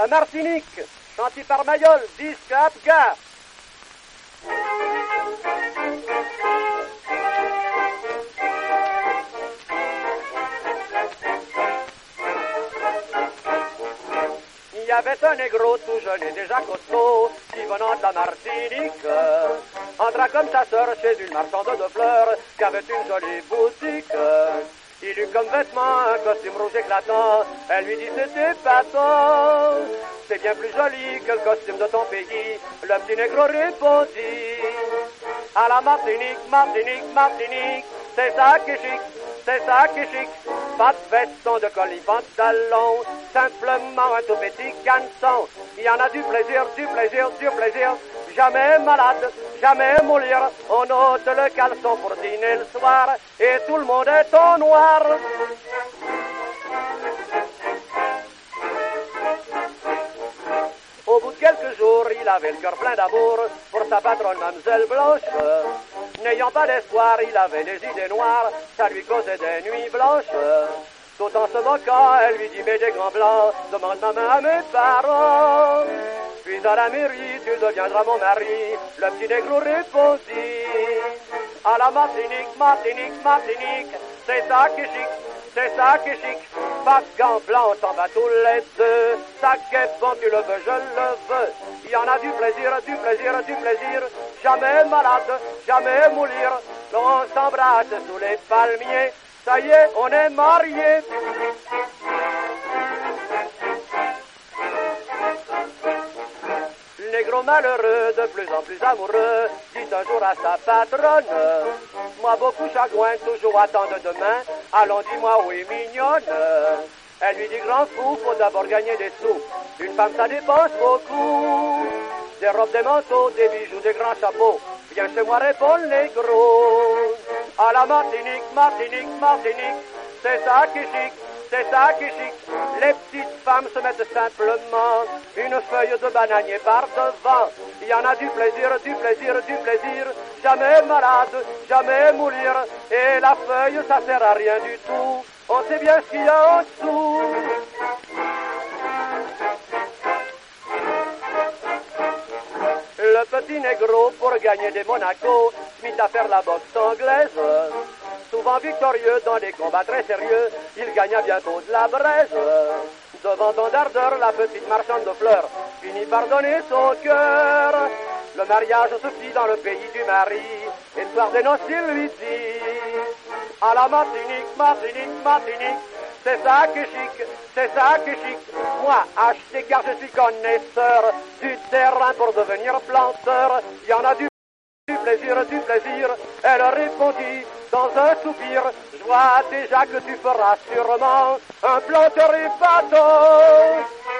La Martinique, chanté par Mayol, disque Apgar. Il y avait un négro tout jeune et déjà costaud qui venant de la Martinique entra comme chasseur chez une marchande de fleurs qui avait une jolie boutique. Il eut comme vêtement un costume rouge éclatant. Elle lui dit c'était patent. C'est bien plus joli que le costume de ton pays. Le petit négro répondit. À la Martinique, Martinique, Martinique, c'est ça qui est chic, c'est ça qui est chic. Pas de veston, de colis, pantalon, simplement un tout petit canson. Il y en a du plaisir, du plaisir, du plaisir. Jamais malade, jamais mourir. On ôte le caleçon pour dîner le soir et tout le monde est en noir. Au bout de quelques jours, il avait le cœur plein d'amour pour sa patronne, Mademoiselle Blanche. N'ayant pas d'espoir, il avait des idées noires, ça lui causait des nuits blanches. Tout en se moquant, elle lui dit, mais des grands blancs, demande ma main à mes parents. Puis à la mairie, tu deviendras mon mari. Le petit négro répondit. À la Martinique, Martinique, Martinique, c'est ça qui est chic, c'est ça qui est chic. Pas de gants blancs, t'en vas tous les deux. Ça qu'est bon, tu le veux, je le veux. Il y en a du plaisir, du plaisir, du plaisir. Jamais malade, jamais mourir. On s'embrasse sous les palmiers. Ça y est, on est mariés. Le négro malheureux, de plus en plus amoureux, dit un jour à sa patronne, moi beaucoup chagrin, toujours attendre demain, allons dis-moi oui mignonne. Elle lui dit grand fou, faut d'abord gagner des sous, une femme ça dépense beaucoup, des robes, des manteaux, des bijoux, des grands chapeaux, viens chez moi répond le négro. À la Martinique, Martinique, Martinique, c'est ça qui est chic, c'est ça qui est chic. Les petites femmes se mettent simplement une feuille de bananier par devant. Il y en a du plaisir, du plaisir, du plaisir. Jamais malade, jamais mourir. Et la feuille, ça sert à rien du tout. On sait bien ce qu'il y a en dessous. Le petit négro, pour gagner des Monaco, se mit à faire la boxe anglaise. Souvent victorieux dans des combats très sérieux, il gagna bientôt de la braise. Devant tant d'ardeur, la petite marchande de fleurs finit par donner son cœur. Le mariage se fit dans le pays du mari, et le soir des noces, il lui dit, à la Martinique, Martinique, Martinique, c'est ça qui est chic, c'est ça qui est chic. Moi, acheter car je suis connaisseur du terrain pour devenir planteur. Il y en a du plaisir, du plaisir. Elle répondit dans un soupir, je vois déjà que tu feras sûrement un planteur et bateau.